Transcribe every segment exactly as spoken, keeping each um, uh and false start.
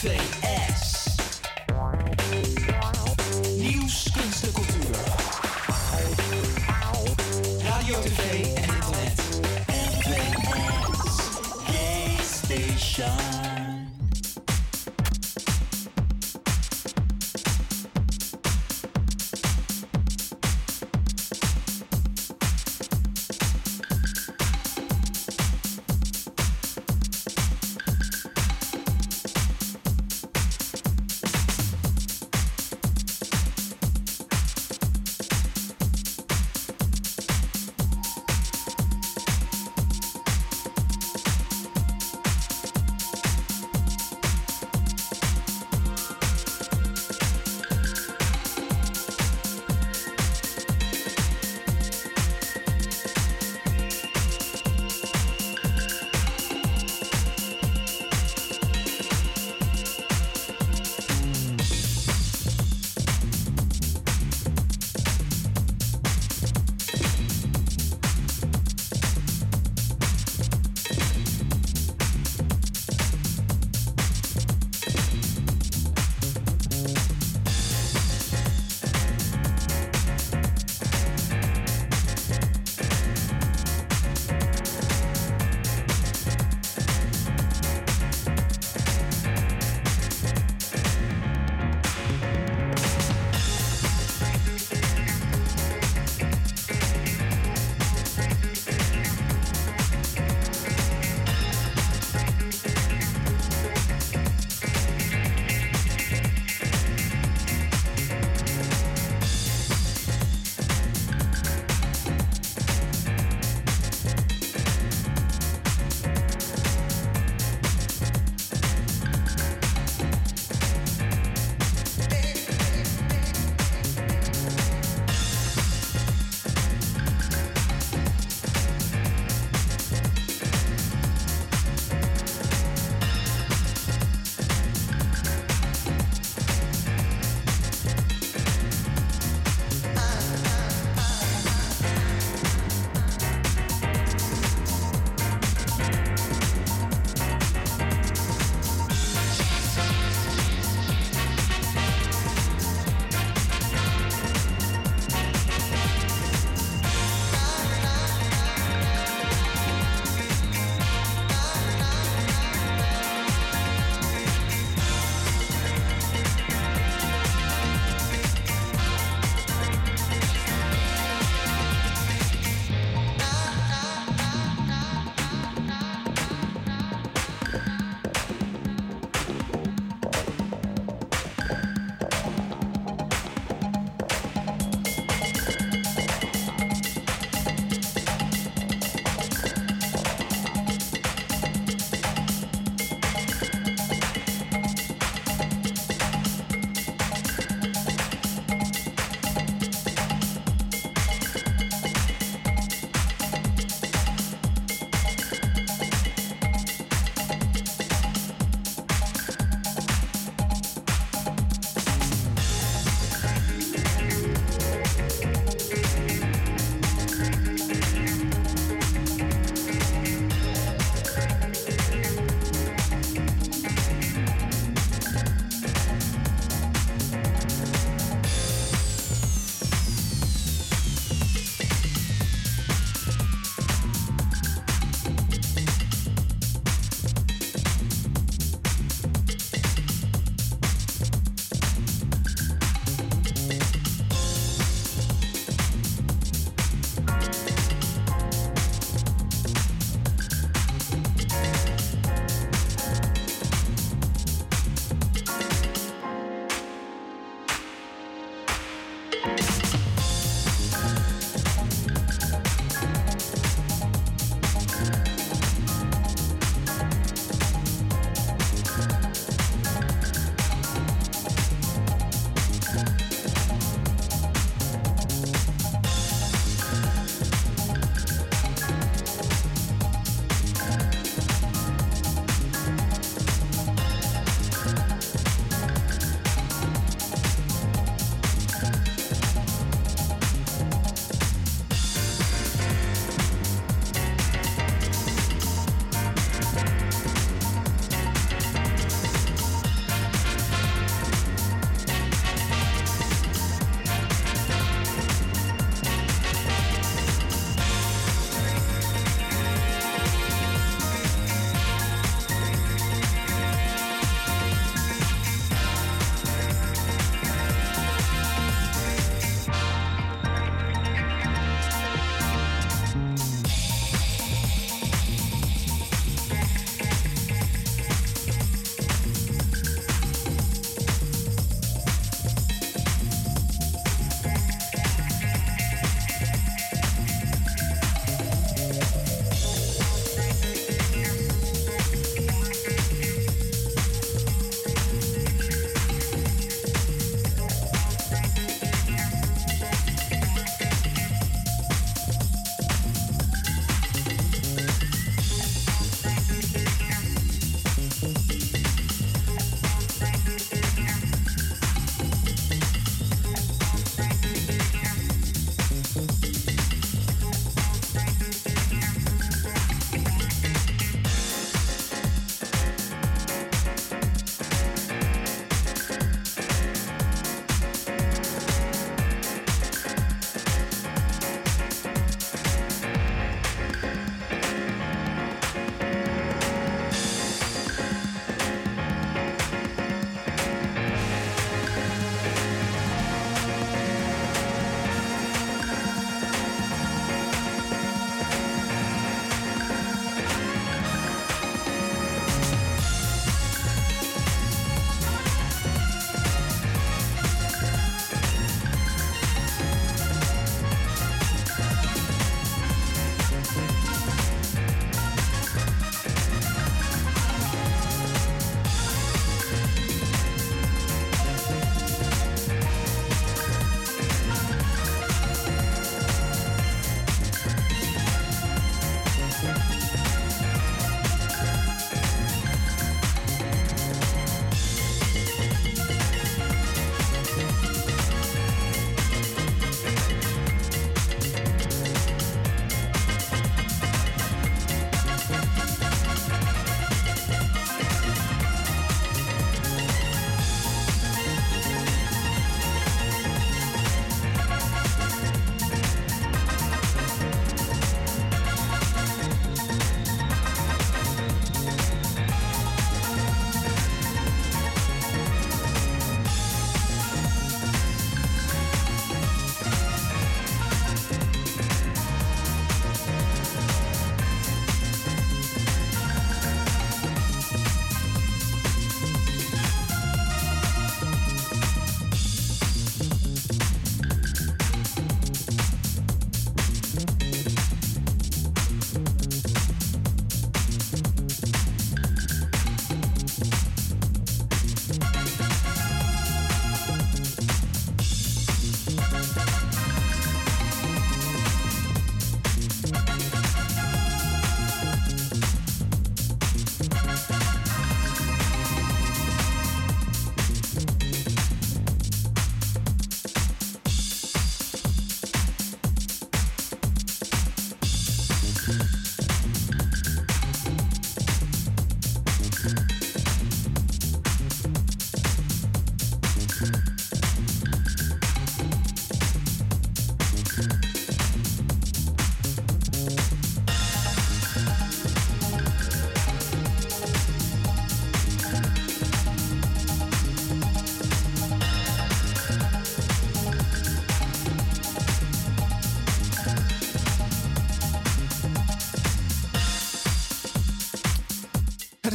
twee S. Nieuws, kunst en cultuur. Radio, tv en internet. N twee S. Gay Station.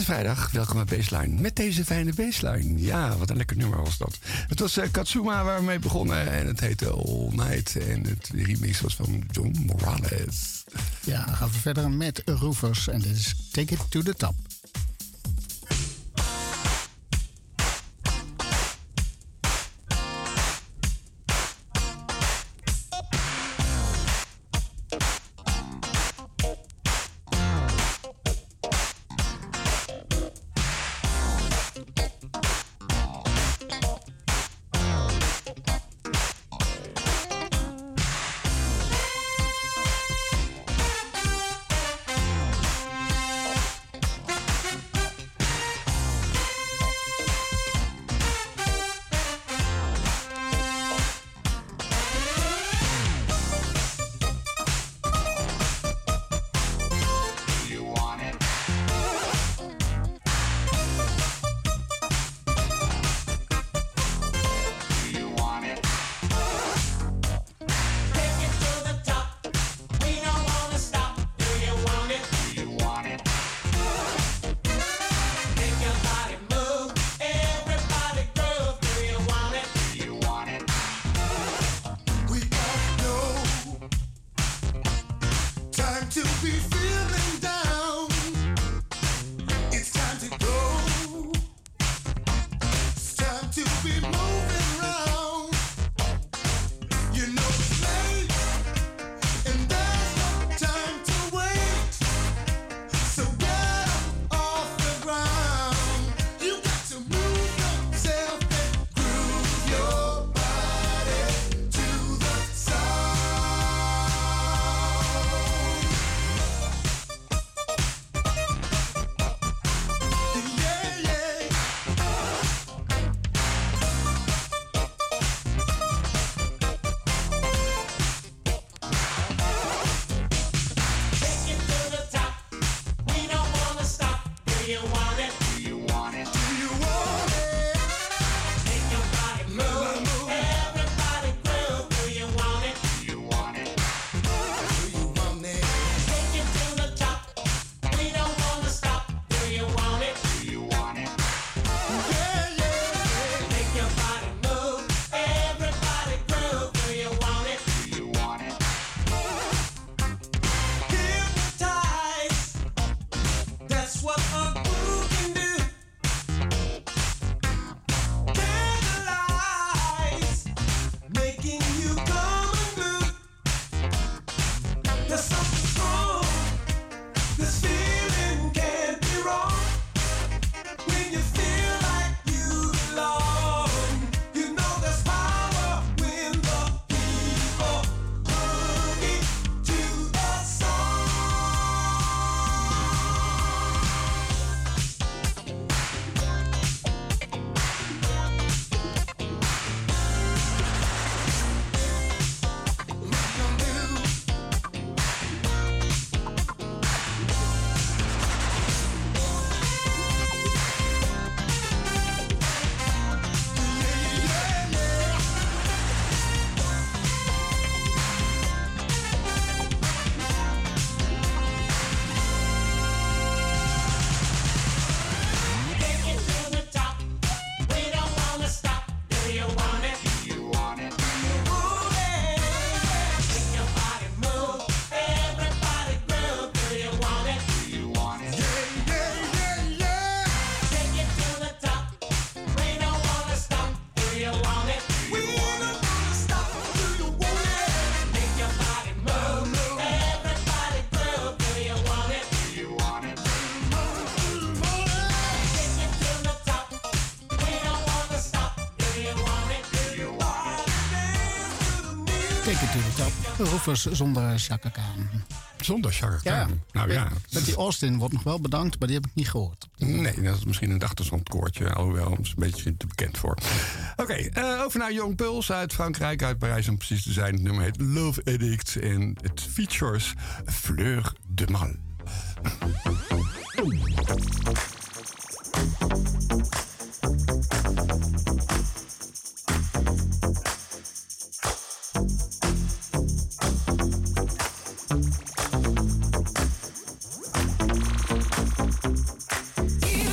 vrijdag, welkom bij Baseline. Met deze fijne Baseline. Ja, wat een lekker nummer was dat. Het was uh, Katsuma waar we mee begonnen en het heette All Night. En het remix was van John Morales. Ja, dan gaan we verder met Roofers en dit is Take It To The Top. Roofers zonder Chaka Khan. Zonder Chaka Khan? Ja. Nou ja. Betty Austin wordt nog wel bedankt, maar die heb ik niet gehoord. Nee, dat is misschien een achtergrondkoortje. Alhoewel, dat is een beetje te bekend voor. Oké, okay, uh, over naar Young Pulse uit Frankrijk, uit Parijs om precies te zijn. Het nummer heet Love Addict en het features Fleur de Mal. Yeah.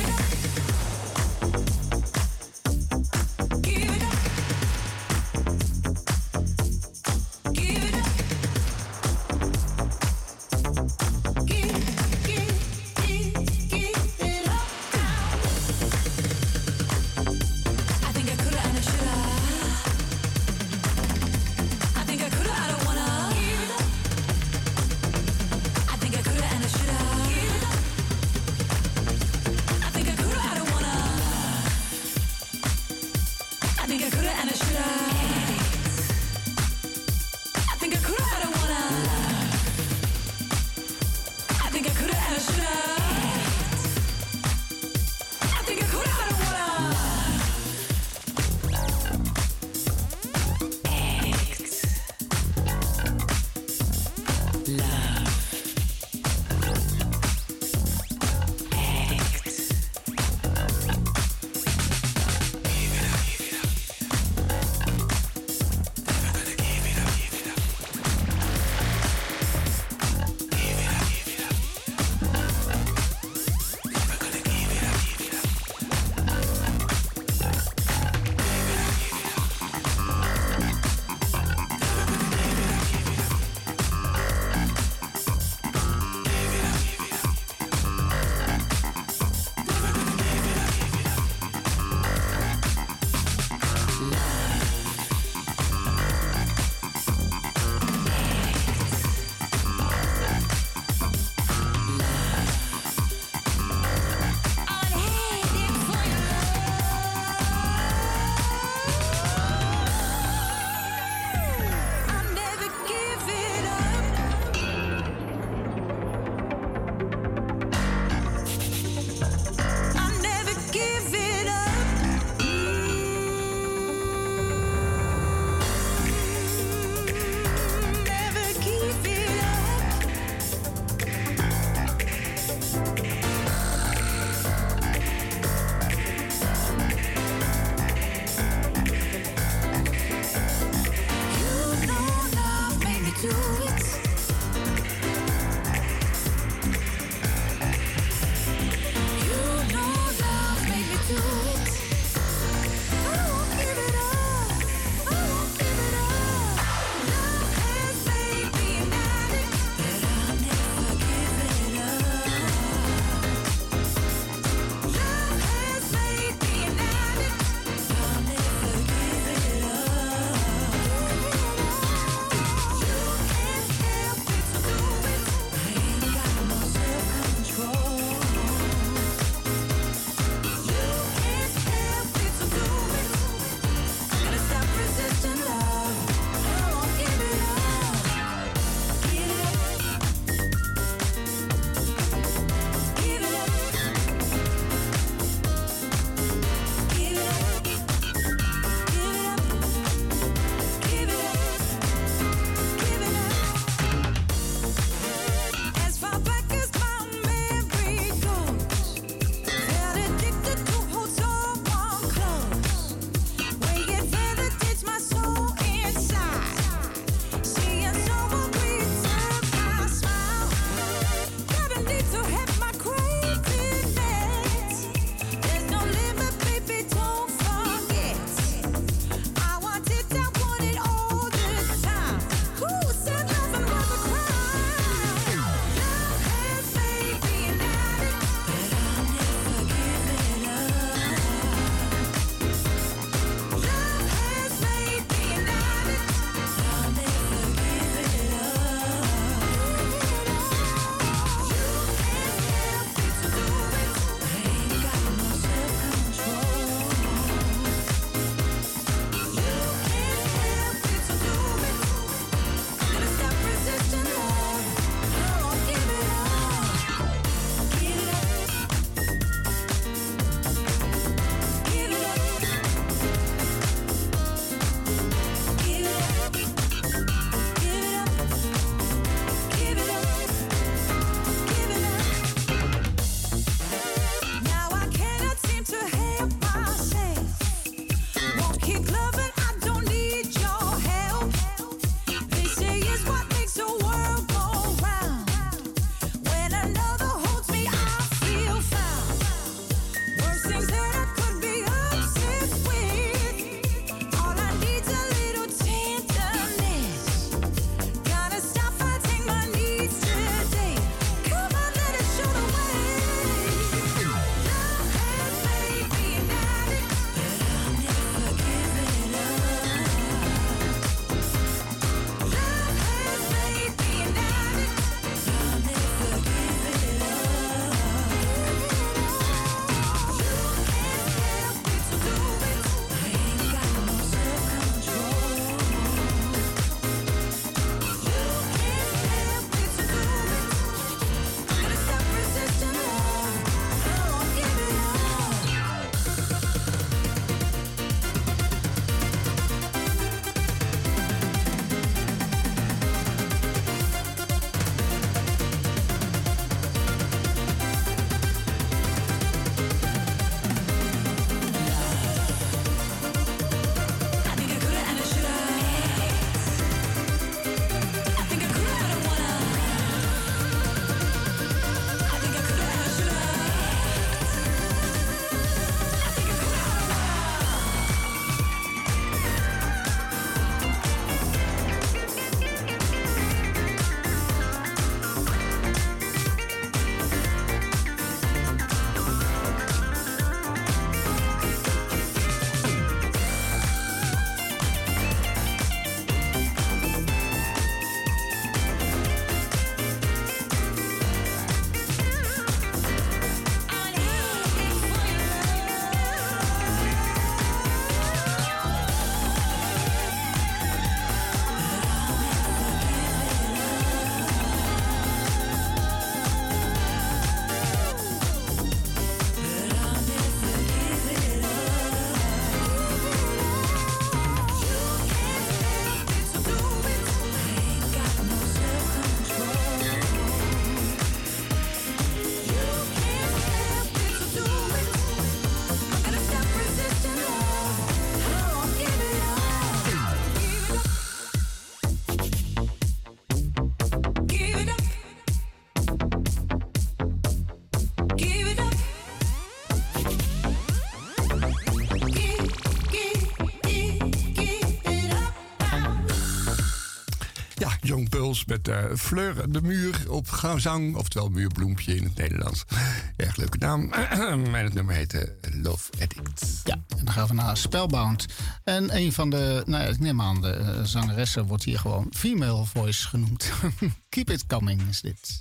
Young Puls met uh, Fleur de Muur op zang. Oftewel muurbloempje in het Nederlands. Erg leuke naam. En het nummer heette Love Addict. Ja, en dan gaan we naar Spellbound. En een van de, nou ja, ik neem aan, de uh, zangeressen wordt hier gewoon female voice genoemd. Keep It Coming is dit.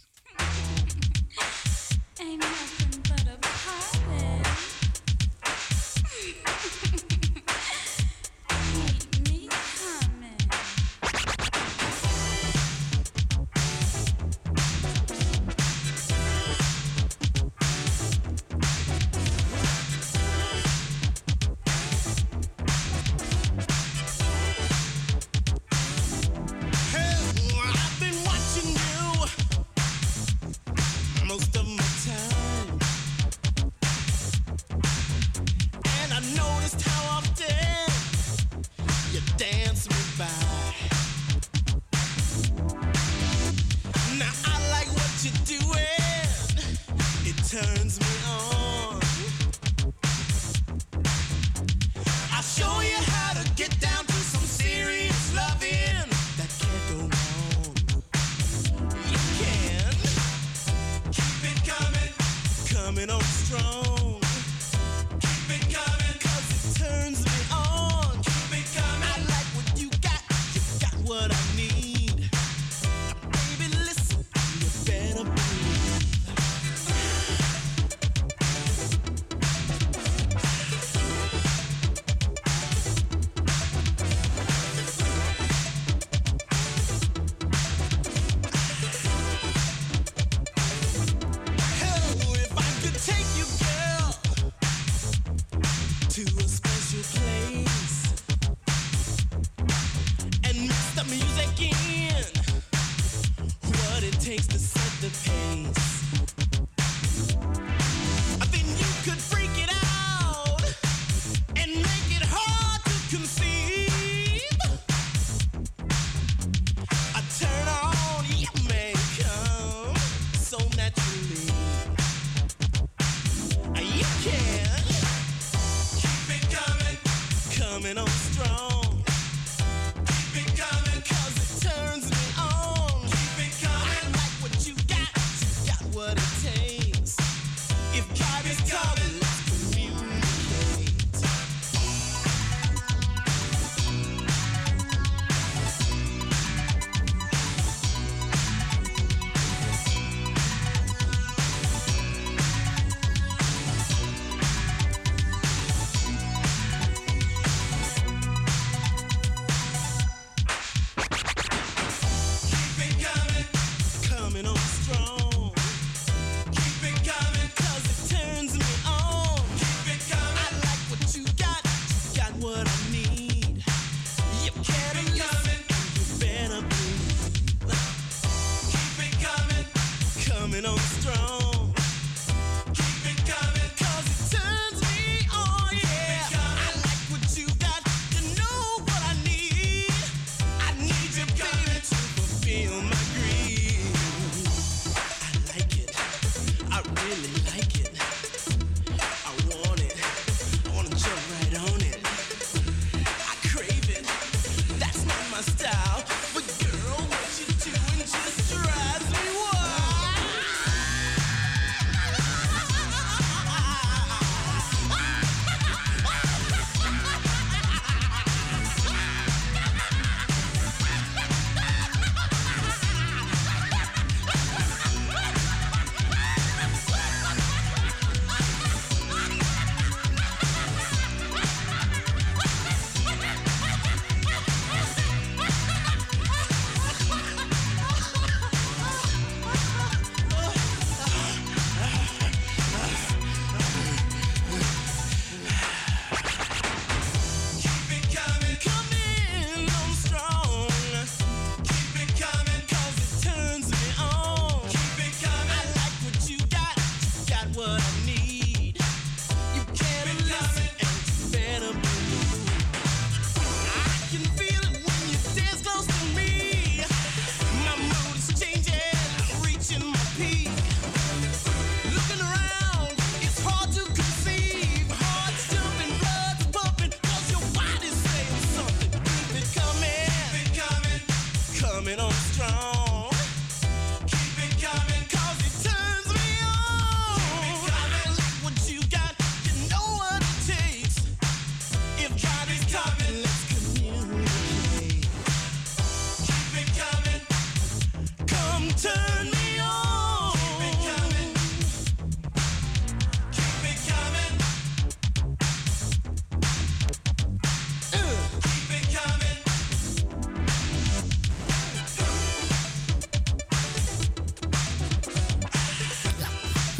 coming on strong.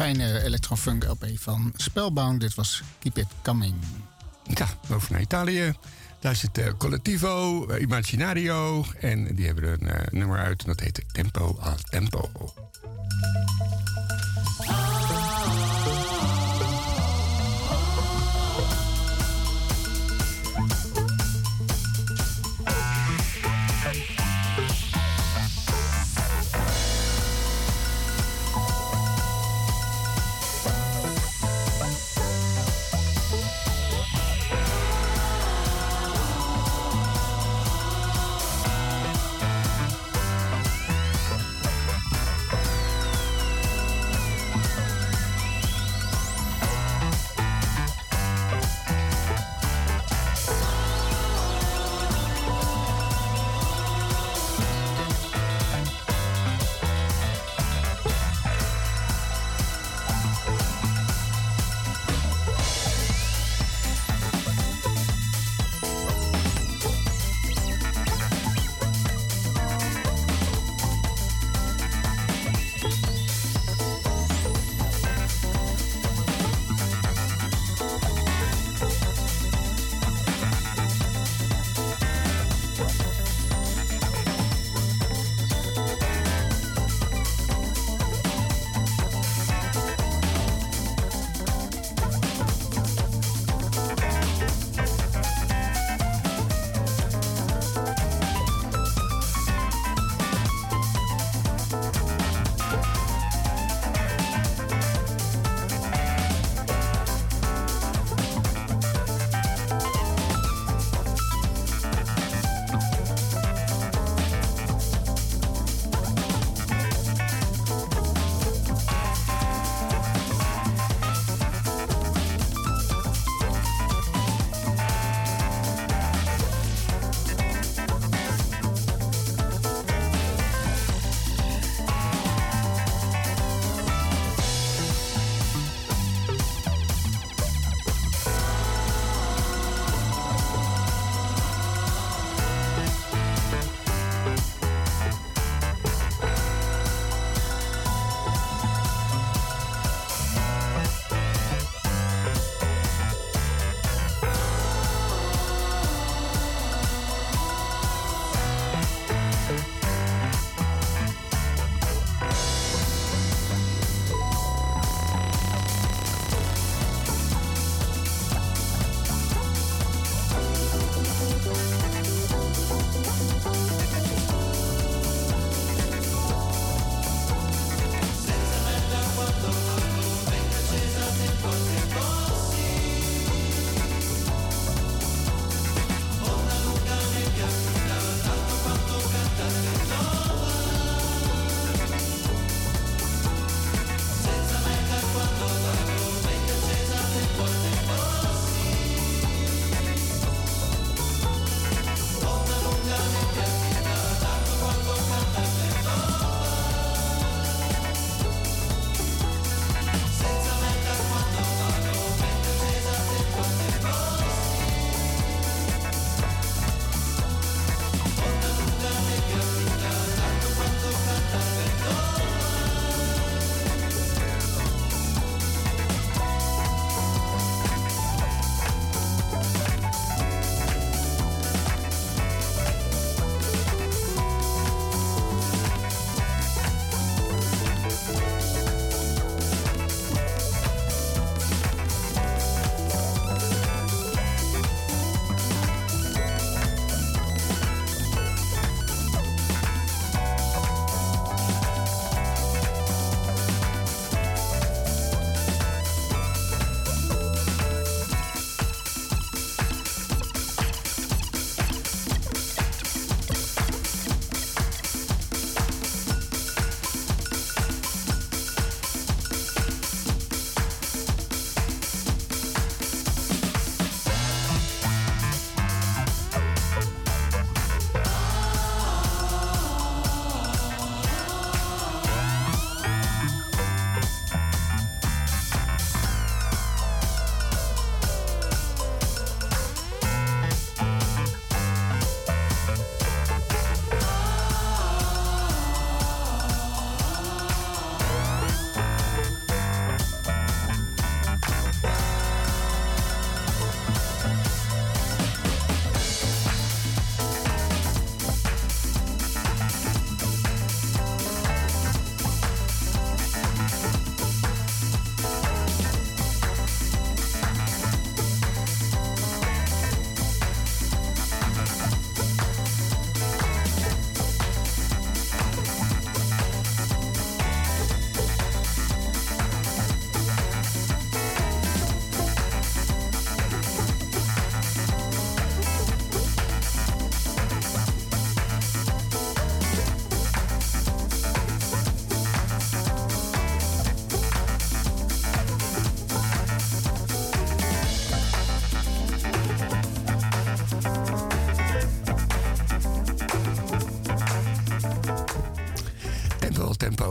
fijne electrofunk L P van Spellbound. Dit was Keep It Coming. Ja, over naar Italië. Daar zit uh, Collettivo, uh, Imaginario. En die hebben een uh, nummer uit en dat heet Tempo a Tempo.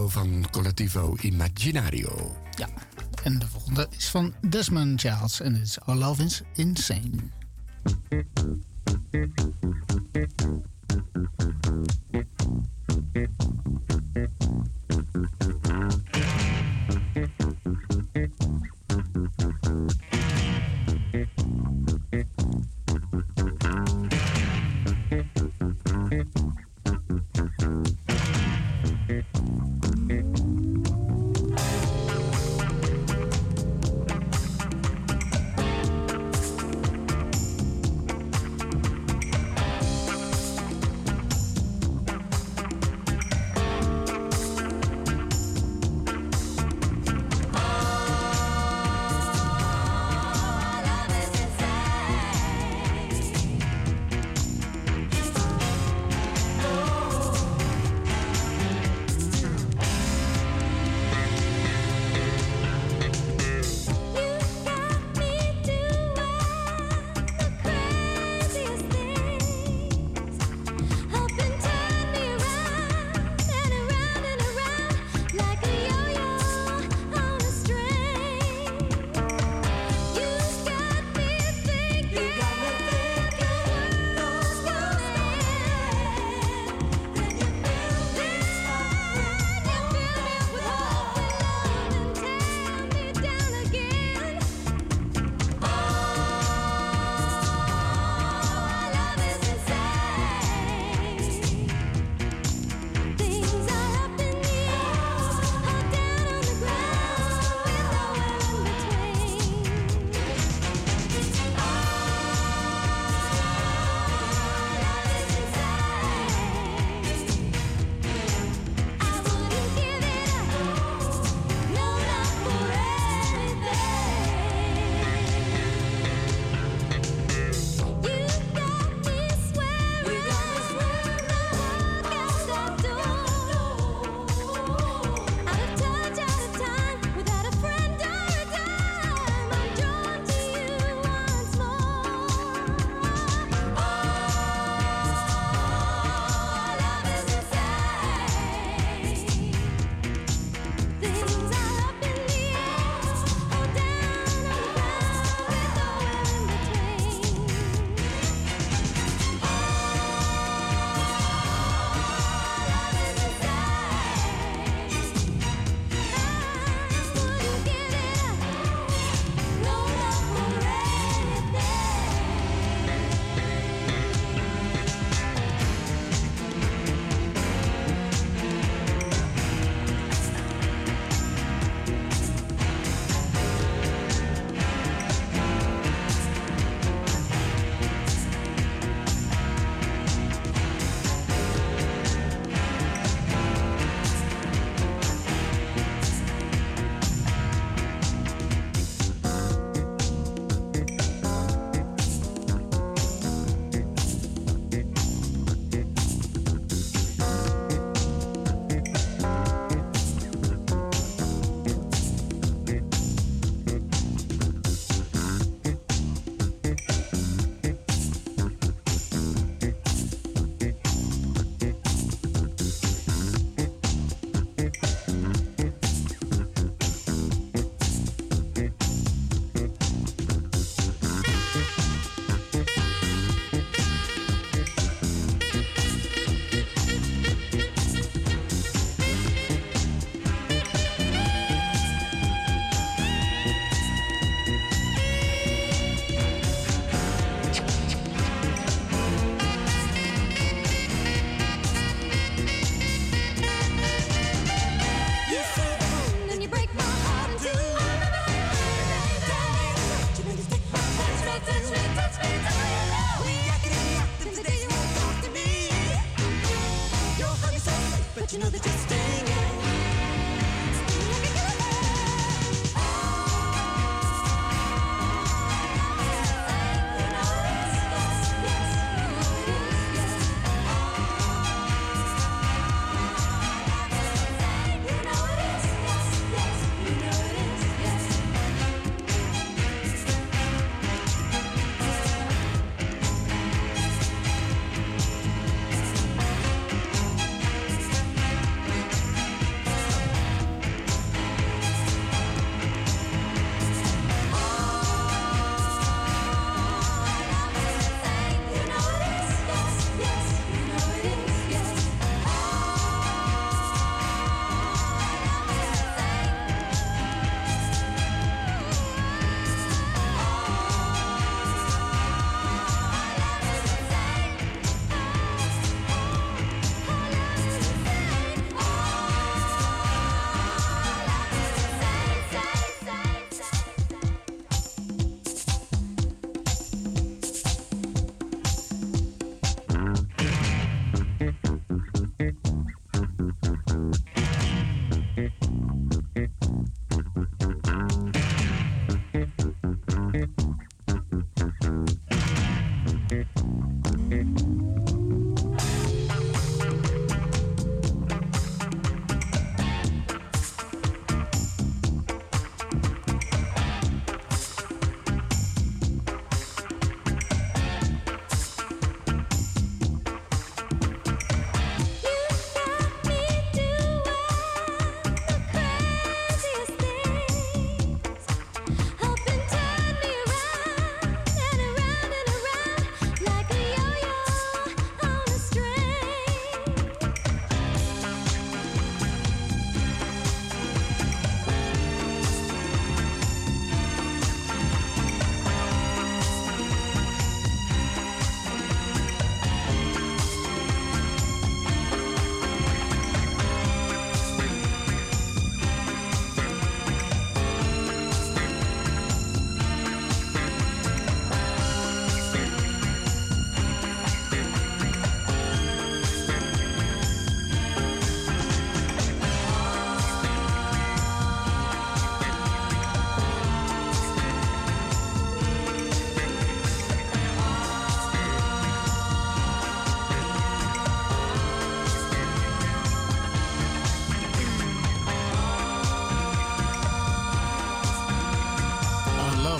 Collettivo van Collettivo Imaginario. Ja, en de volgende is van Desmond Childs en het is Our Love is Insane.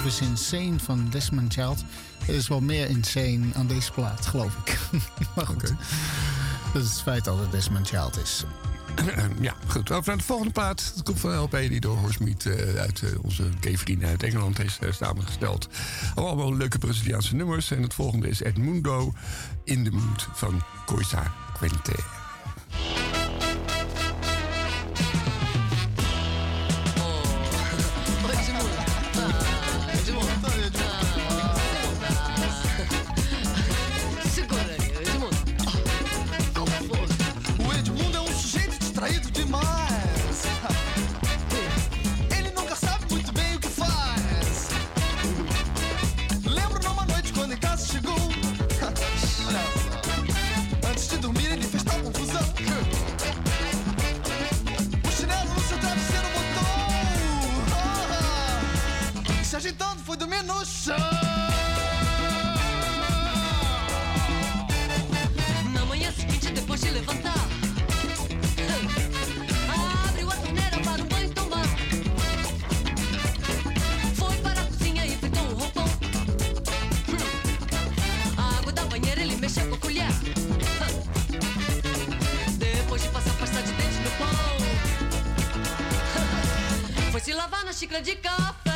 Love is Insane van Desmond Child. Er is wel meer insane aan deze plaat, geloof ik. Maar goed, okay. Dat is het feit dat het Desmond Child is. Ja, goed. Over naar de volgende plaat. Dat komt van een L P die door Horst Mead uh, uit uh, onze gay-vrienden uit Engeland is uh, samengesteld. Allemaal leuke Braziliaanse nummers. En het volgende is Edmundo in the Mood van Coisa Quente. Agitando, foi dormir no chão. Na manhã seguinte, depois de levantar, abriu a torneira para um banho tomar. Foi para a cozinha e fritou um roupão. A água da banheira ele mexeu com a colher. Depois de passar pasta de dente no pão, foi se lavar na xícara de café.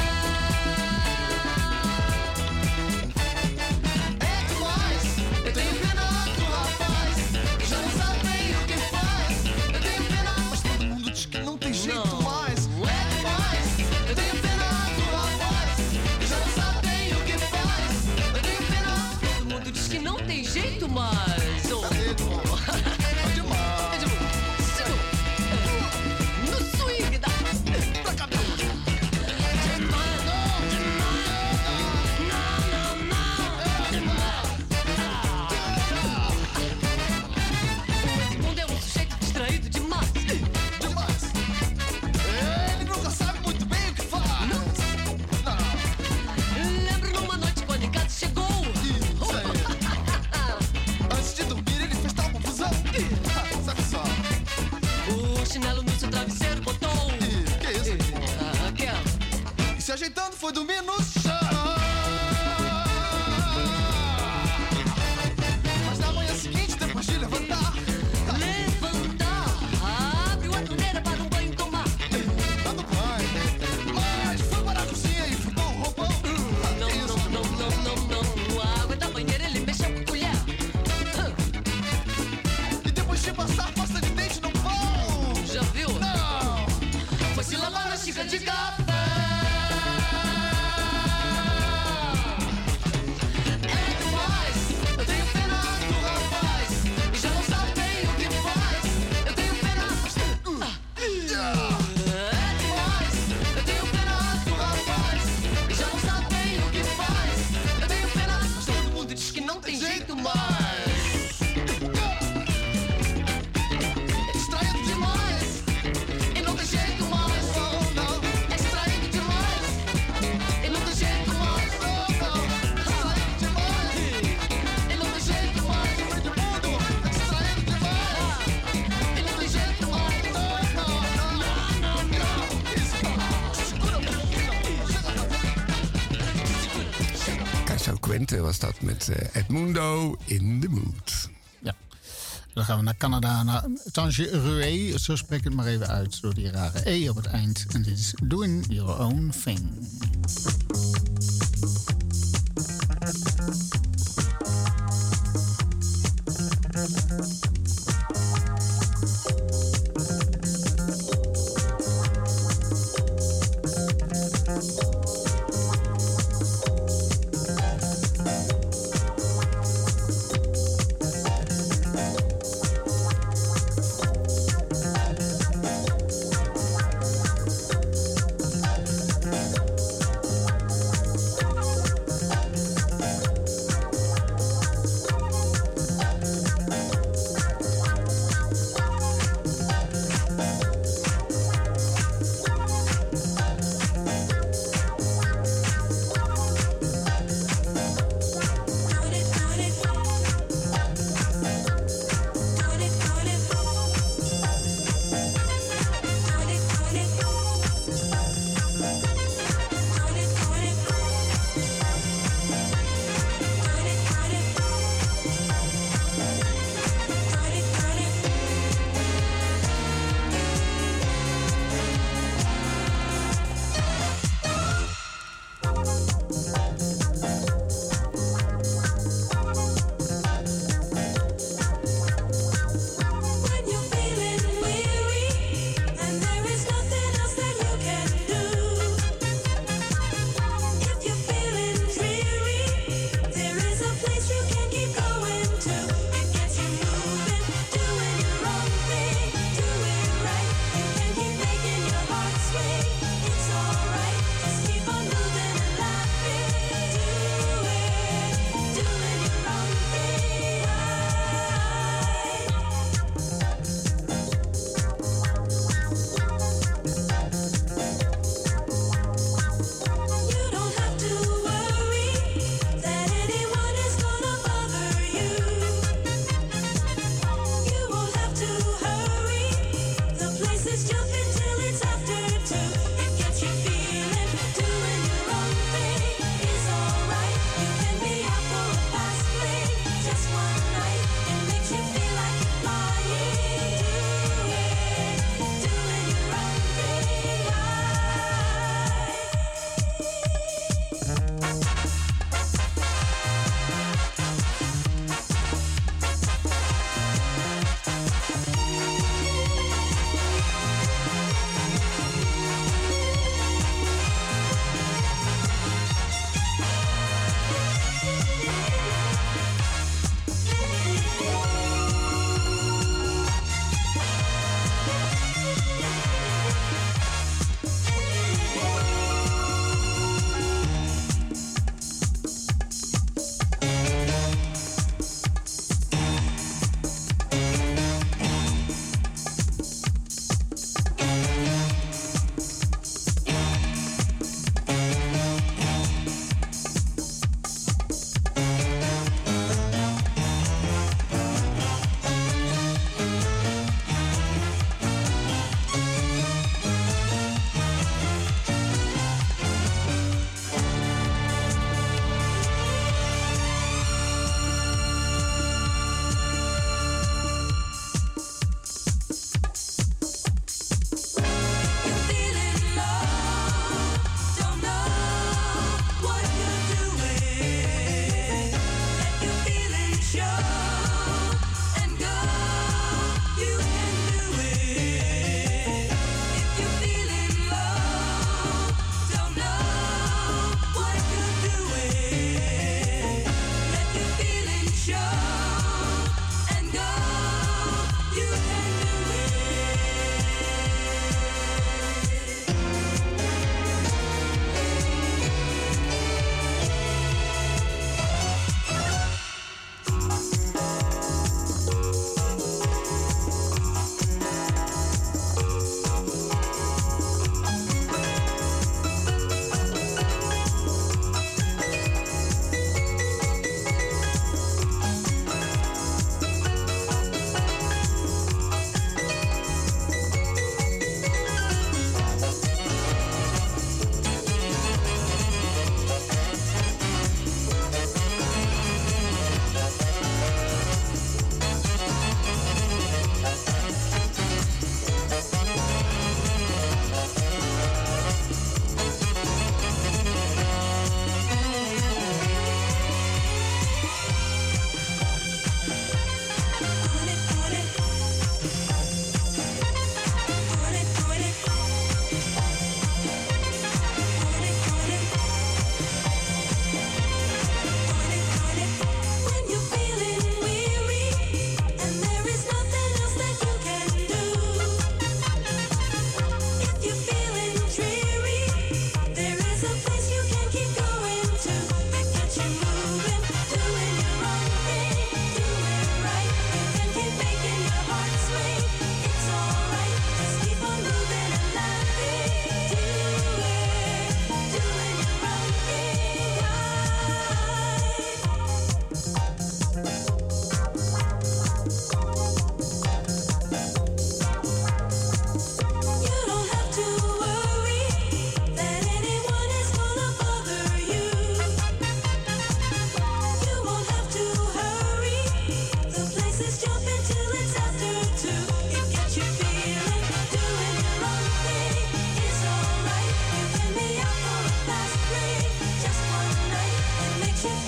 Ajeitando, foi dormir no chão. Mas na manhã seguinte, depois de levantar, levantar, abriu a torneira para um banho tomar. Dando banho, mas foi para a cozinha e fritou o roupão. Não, não, não, não, não, não. A água da banheira ele mexeu com a colher. E depois de passar pasta de dente no pão. Já viu? Não. Foi se lavar na xícara de café. Quente was dat met uh, Edmundo in the Mood. Ja, dan gaan we naar Canada, naar Tangerue. Zo spreek ik het maar even uit door die rare E op het eind. En dit is Doing Your Own Thing.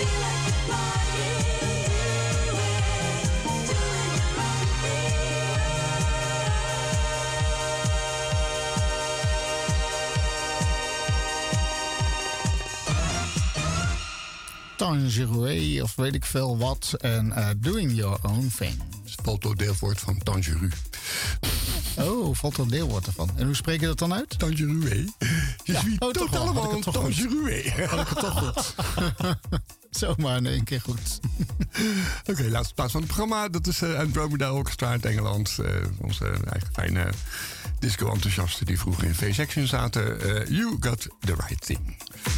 Tangerue of weet ik veel wat. En uh, Doing Your Own Thing. Het valt door deelwoord van Tangerue. Oh, valt er deelwoord ervan. En hoe spreek je dat dan uit? Tangerue. Je Ja, ziet oh, toch wel. allemaal Had ik het toch goed. Tangerue. Had ik het toch goed. Zomaar in één keer goed. Oké, okay, laatste plaats van het programma. Dat is uh, Andromeda Orchestra uit Engeland. Uh, onze eigen fijne disco-enthousiasten die vroeger in V-Section zaten. Uh, you Got The Right Thing.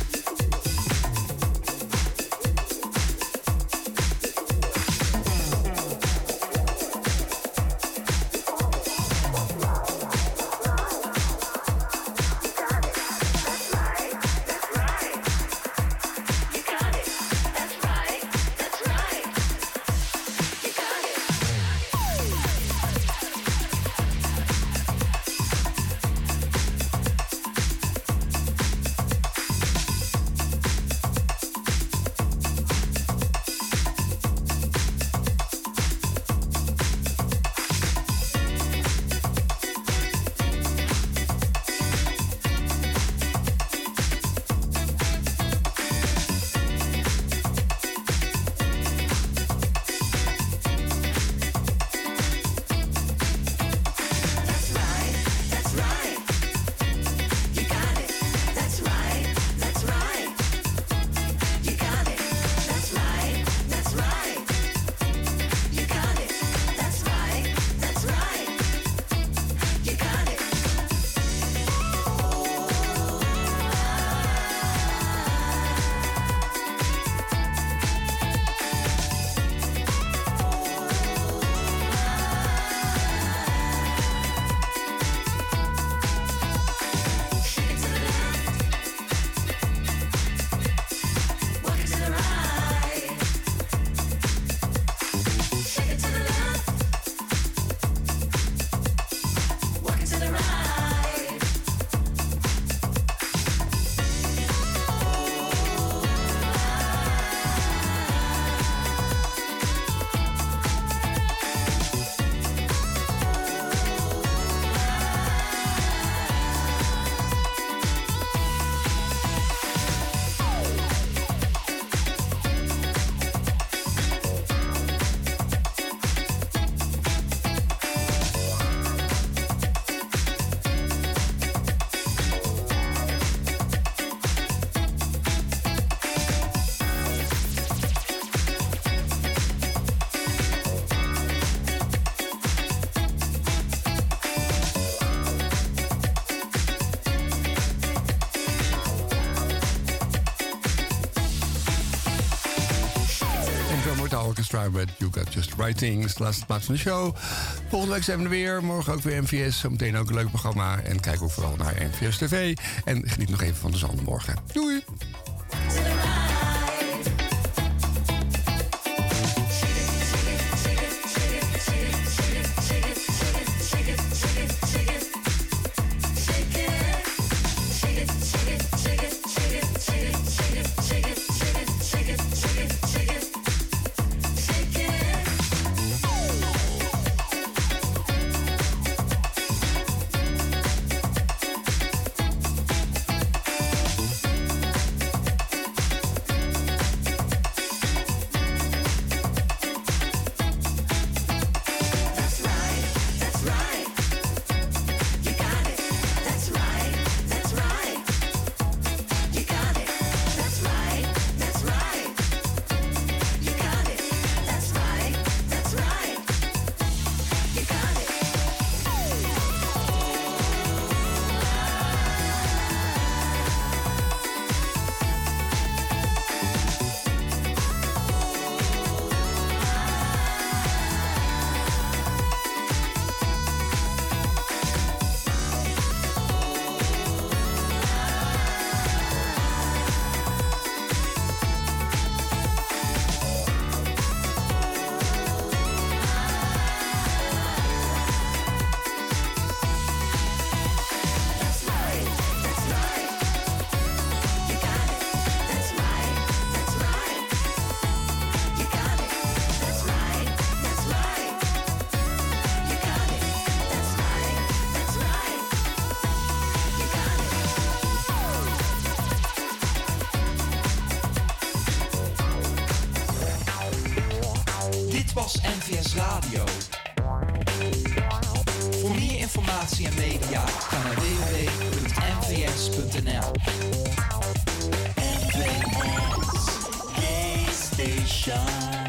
Orchestra met You Got Just The Right Thing. Dat is de laatste plaats van de show. Volgende week zijn we er weer. Morgen ook weer M V S. Zometeen ook een leuk programma. En kijk ook vooral naar M V S T V. En geniet nog even van de zon morgen. Doei! was N V S Radio. Voor meer informatie en media ga naar w w w punt n v s punt n l. N V S Gay Station.